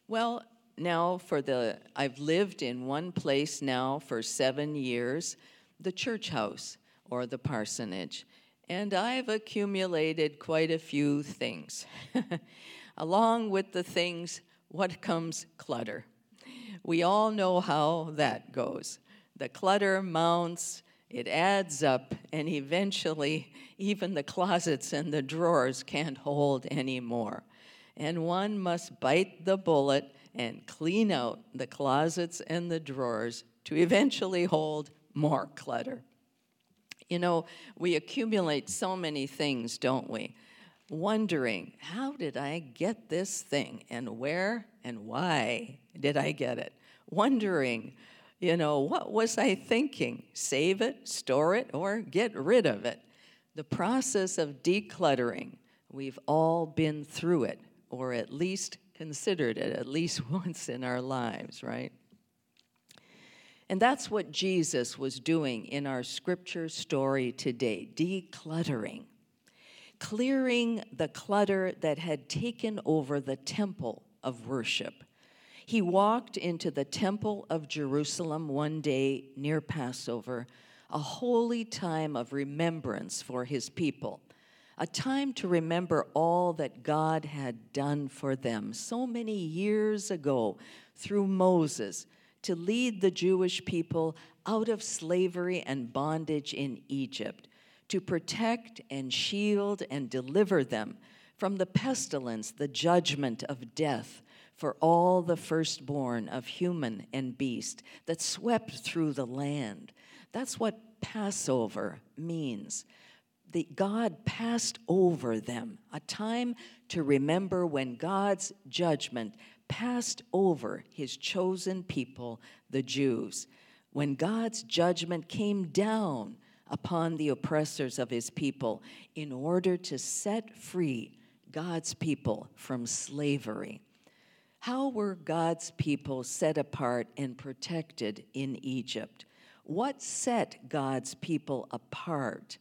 Well, I've lived in one place now for 7 years, the church house or the parsonage, and I've accumulated quite a few things. Along with the things, what comes clutter? We all know how that goes. The clutter mounts, it adds up, and eventually even the closets and the drawers can't hold anymore. And one must bite the bullet and clean out the closets and the drawers to eventually hold more clutter. You know, we accumulate so many things, don't we? Wondering, how did I get this thing? And where and why did I get it? Wondering, what was I thinking? Save it, store it, or get rid of it? The process of decluttering, we've all been through it, or at least considered it at least once in our lives, right? And that's what Jesus was doing in our scripture story today, decluttering, clearing the clutter that had taken over the temple of worship. He walked into the temple of Jerusalem one day near Passover, a holy time of remembrance for his people. A time to remember all that God had done for them so many years ago through Moses to lead the Jewish people out of slavery and bondage in Egypt, to protect and shield and deliver them from the pestilence, the judgment of death for all the firstborn of human and beast that swept through the land. That's what Passover means. God passed over them, a time to remember when God's judgment passed over his chosen people, the Jews. When God's judgment came down upon the oppressors of his people in order to set free God's people from slavery. How were God's people set apart and protected in Egypt? What set God's people apart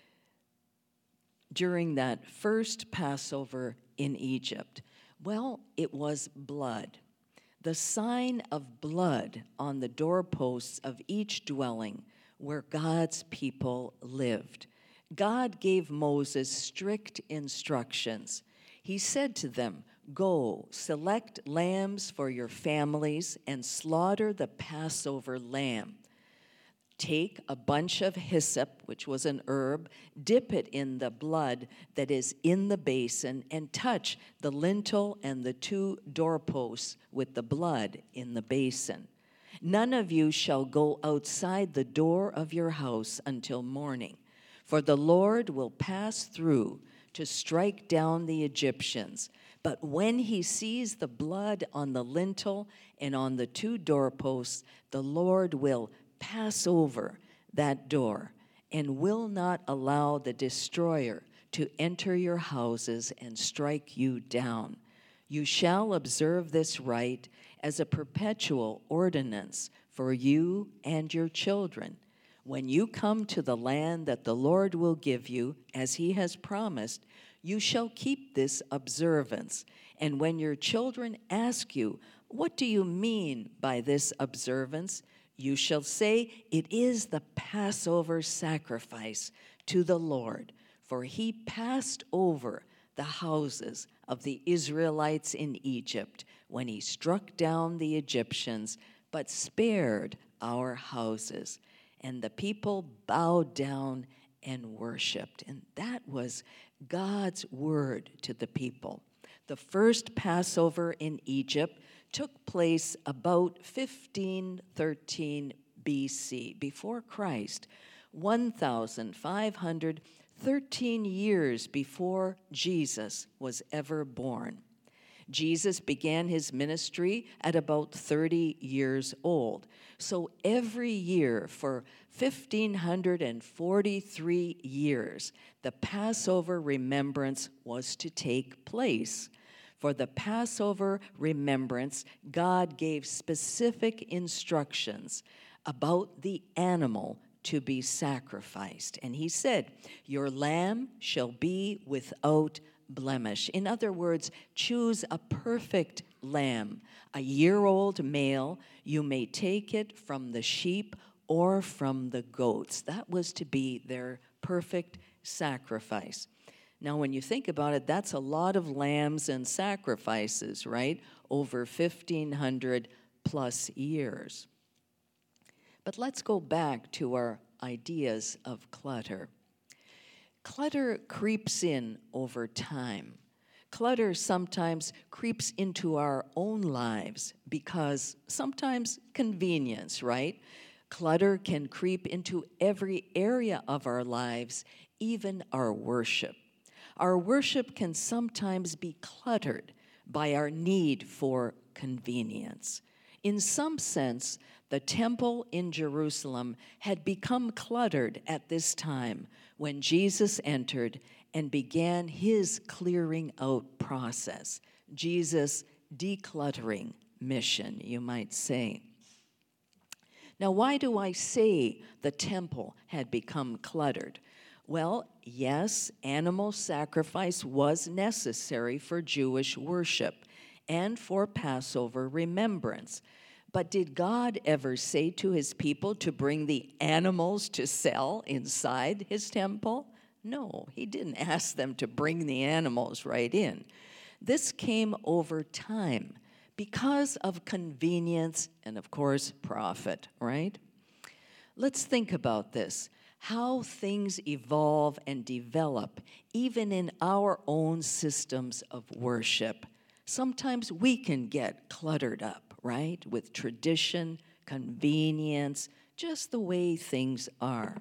during that first Passover in Egypt? Well, it was blood. The sign of blood on the doorposts of each dwelling where God's people lived. God gave Moses strict instructions. He said to them, "Go, select lambs for your families and slaughter the Passover lamb. Take a bunch of hyssop, which was an herb, dip it in the blood that is in the basin, and touch the lintel and the 2 doorposts with the blood in the basin. None of you shall go outside the door of your house until morning, for the Lord will pass through to strike down the Egyptians. But when he sees the blood on the lintel and on the 2 doorposts, the Lord will pass over that door and will not allow the destroyer to enter your houses and strike you down. You shall observe this rite as a perpetual ordinance for you and your children. When you come to the land that the Lord will give you, as he has promised, you shall keep this observance. And when your children ask you, 'What do you mean by this observance?' you shall say, 'It is the Passover sacrifice to the Lord, for he passed over the houses of the Israelites in Egypt when he struck down the Egyptians, but spared our houses.' And the people bowed down and worshiped." And that was God's word to the people. The first Passover in Egypt took place about 1513 BC, before Christ, 1,513 years before Jesus was ever born. Jesus began his ministry at about 30 years old. So every year for 1,543 years, the Passover remembrance was to take place. For the Passover remembrance, God gave specific instructions about the animal to be sacrificed. And he said, "Your lamb shall be without blemish. In other words, choose a perfect lamb, a year-old male. You may take it from the sheep or from the goats. That was to be their perfect sacrifice. Now, when you think about it, that's a lot of lambs and sacrifices, right? Over 1,500 plus years. But let's go back to our ideas of clutter. Clutter creeps in over time. Clutter sometimes creeps into our own lives because sometimes convenience, right? Clutter can creep into every area of our lives, even our worship. Our worship can sometimes be cluttered by our need for convenience. In some sense, the temple in Jerusalem had become cluttered at this time when Jesus entered and began his clearing out process, Jesus' decluttering mission, you might say. Now, why do I say the temple had become cluttered? Well, yes, animal sacrifice was necessary for Jewish worship and for Passover remembrance. But did God ever say to his people to bring the animals to sell inside his temple? No, he didn't ask them to bring the animals right in. This came over time because of convenience and, of course, profit, right? Let's think about this. How things evolve and develop, even in our own systems of worship. Sometimes we can get cluttered up, right? With tradition, convenience, just the way things are.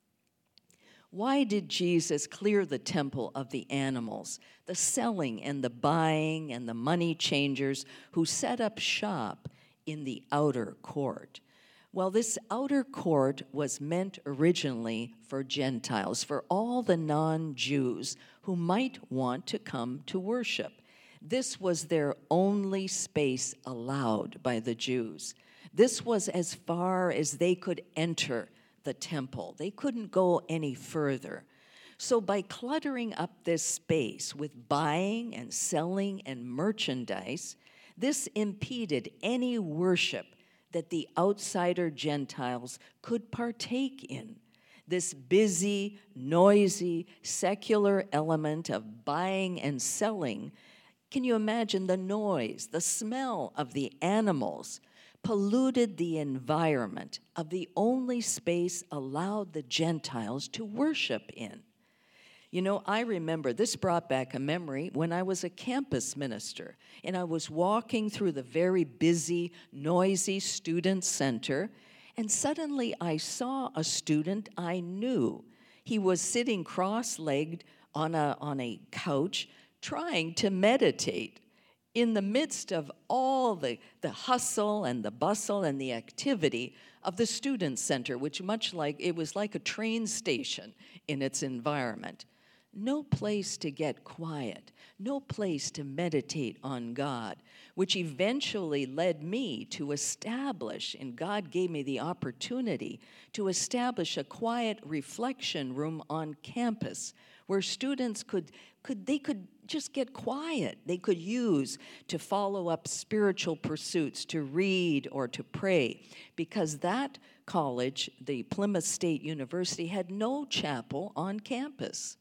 Why did Jesus clear the temple of the animals, the selling and the buying and the money changers who set up shop in the outer court? Well, this outer court was meant originally for Gentiles, for all the non-Jews who might want to come to worship. This was their only space allowed by the Jews. This was as far as they could enter the temple. They couldn't go any further. So by cluttering up this space with buying and selling and merchandise, this impeded any worship that the outsider Gentiles could partake in. This busy, noisy, secular element of buying and selling, can you imagine the noise, the smell of the animals, polluted the environment of the only space allowed the Gentiles to worship in? You know, I remember, this brought back a memory when I was a campus minister, and I was walking through the very busy, noisy student center, and suddenly I saw a student I knew. He was sitting cross-legged on a couch, trying to meditate in the midst of all the hustle and the bustle and the activity of the student center, which it was like a train station in its environment. No place to get quiet, no place to meditate on God, which eventually led me to establish, and God gave me the opportunity to establish a quiet reflection room on campus where students could just get quiet. They could use to follow up spiritual pursuits, to read or to pray, because that college, the Plymouth State University, had no chapel on campus.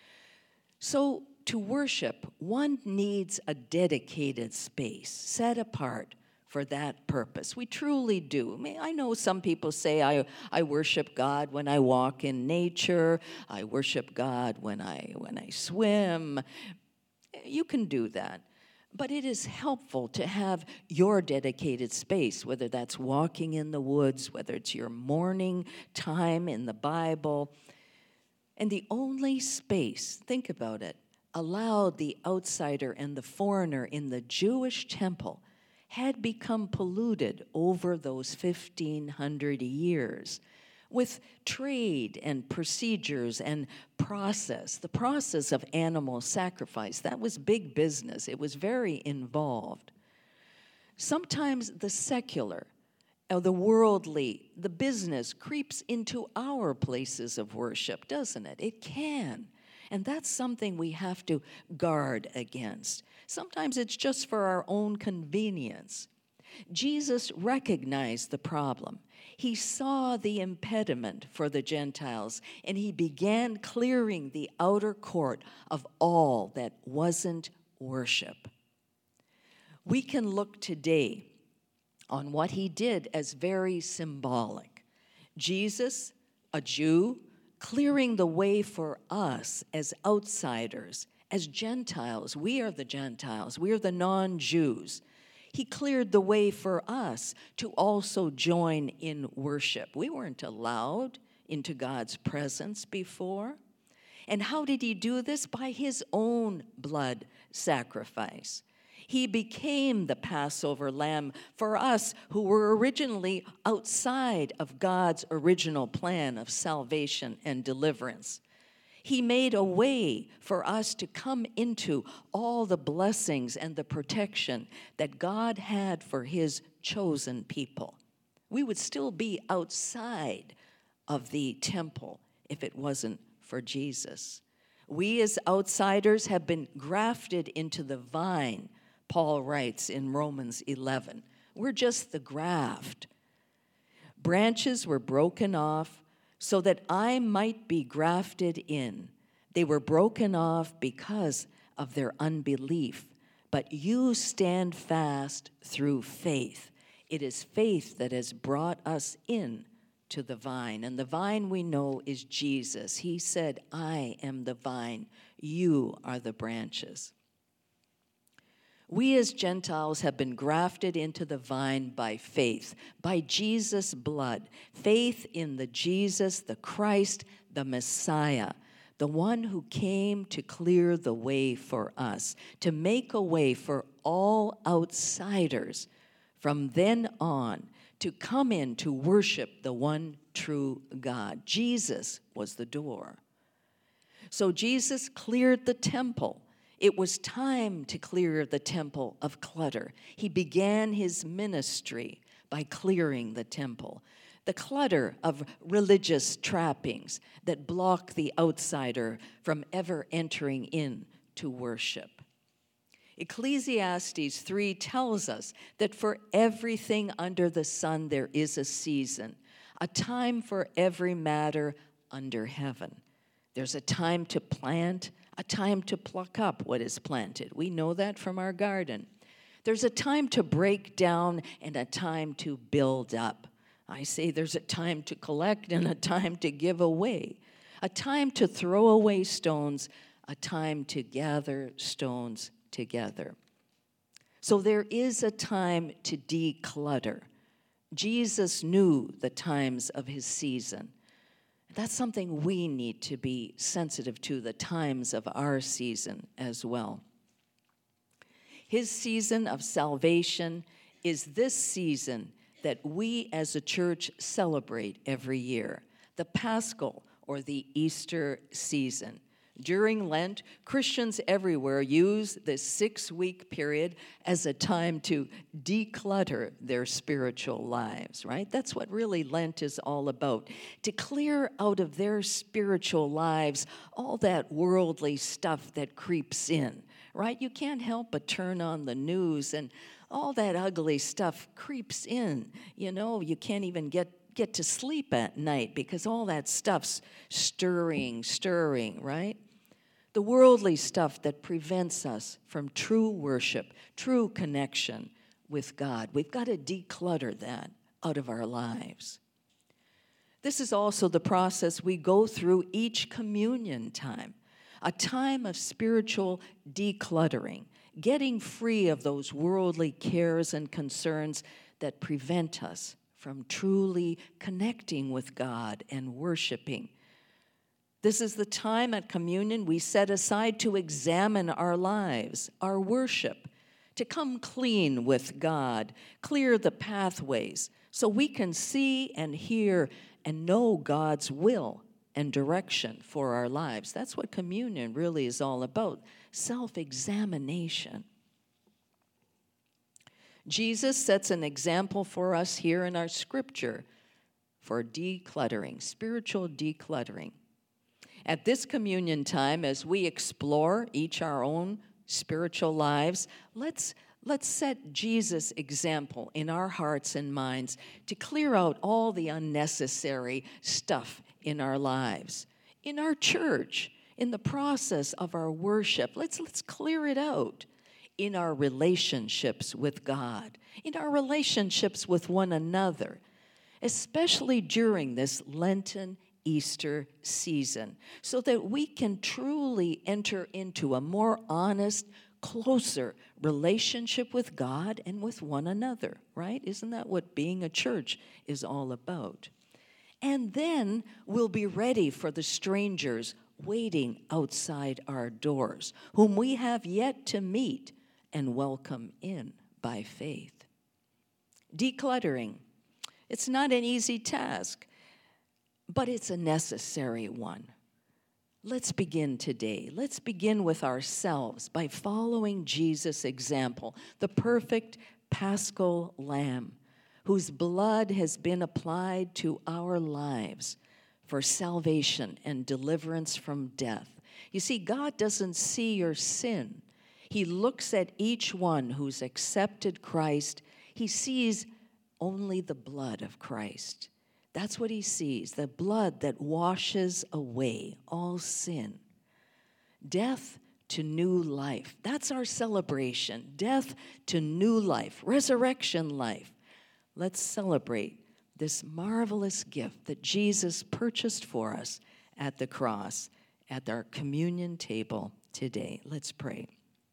So to worship, one needs a dedicated space set apart for that purpose. We truly do. I mean, I know some people say, I worship God when I walk in nature. I worship God when I swim. You can do that. But it is helpful to have your dedicated space, whether that's walking in the woods, whether it's your morning time in the Bible. And the only space, think about it, allowed the outsider and the foreigner in the Jewish temple had become polluted over those 1,500 years with trade and procedures and process. The process of animal sacrifice, that was big business. It was very involved. Sometimes the secular, the worldly, the business creeps into our places of worship, doesn't it? It can. And that's something we have to guard against. Sometimes it's just for our own convenience. Jesus recognized the problem. He saw the impediment for the Gentiles, and he began clearing the outer court of all that wasn't worship. We can look today on what he did as very symbolic. Jesus, a Jew, clearing the way for us as outsiders, as Gentiles. We are the Gentiles. We are the non-Jews. He cleared the way for us to also join in worship. We weren't allowed into God's presence before. And how did he do this? By his own blood sacrifice. He became the Passover lamb for us who were originally outside of God's original plan of salvation and deliverance. He made a way for us to come into all the blessings and the protection that God had for his chosen people. We would still be outside of the temple if it wasn't for Jesus. We as outsiders have been grafted into the vine, Paul writes in Romans 11. We're just the graft. Branches were broken off so that I might be grafted in. They were broken off because of their unbelief, but you stand fast through faith. It is faith that has brought us in to the vine, and the vine we know is Jesus. He said, I am the vine, you are the branches. We as Gentiles have been grafted into the vine by faith, by Jesus' blood, faith in the Jesus, the Christ, the Messiah, the one who came to clear the way for us, to make a way for all outsiders from then on to come in to worship the one true God. Jesus was the door. So Jesus cleared the temple. It was time to clear the temple of clutter. He began his ministry by clearing the temple. The clutter of religious trappings that block the outsider from ever entering in to worship. Ecclesiastes 3 tells us that for everything under the sun there is a season, a time for every matter under heaven. There's a time to plant, a time to pluck up what is planted. We know that from our garden. There's a time to break down and a time to build up. I say there's a time to collect and a time to give away, a time to throw away stones, a time to gather stones together. So there is a time to declutter. Jesus knew the times of his season. That's something we need to be sensitive to, the times of our season as well. His season of salvation is this season that we as a church celebrate every year, the Paschal or the Easter season. During Lent, Christians everywhere use this 6-week period as a time to declutter their spiritual lives, right? That's what really Lent is all about, to clear out of their spiritual lives all that worldly stuff that creeps in, right? You can't help but turn on the news and all that ugly stuff creeps in. You know, you can't even get to sleep at night because all that stuff's stirring, right? The worldly stuff that prevents us from true worship, true connection with God. We've got to declutter that out of our lives. This is also the process we go through each communion time, a time of spiritual decluttering, getting free of those worldly cares and concerns that prevent us from truly connecting with God and worshiping. This is the time at communion we set aside to examine our lives, our worship, to come clean with God, clear the pathways so we can see and hear and know God's will and direction for our lives. That's what communion really is all about, self-examination. Jesus sets an example for us here in our scripture for decluttering, spiritual decluttering. At this communion time, as we explore each our own spiritual lives, let's set Jesus' example in our hearts and minds to clear out all the unnecessary stuff in our lives, in our church, in the process of our worship. Let's clear it out in our relationships with God, in our relationships with one another, especially during this Lenten Easter season, so that we can truly enter into a more honest, closer relationship with God and with one another, right? Isn't that what being a church is all about? And then we'll be ready for the strangers waiting outside our doors, whom we have yet to meet and welcome in by faith. Decluttering. It's not an easy task, but it's a necessary one. Let's begin today. Let's begin with ourselves by following Jesus' example, the perfect Paschal Lamb, whose blood has been applied to our lives for salvation and deliverance from death. You see, God doesn't see your sin. He looks at each one who's accepted Christ. He sees only the blood of Christ. That's what he sees, the blood that washes away all sin. Death to new life. That's our celebration. Death to new life, resurrection life. Let's celebrate this marvelous gift that Jesus purchased for us at the cross, at our communion table today. Let's pray.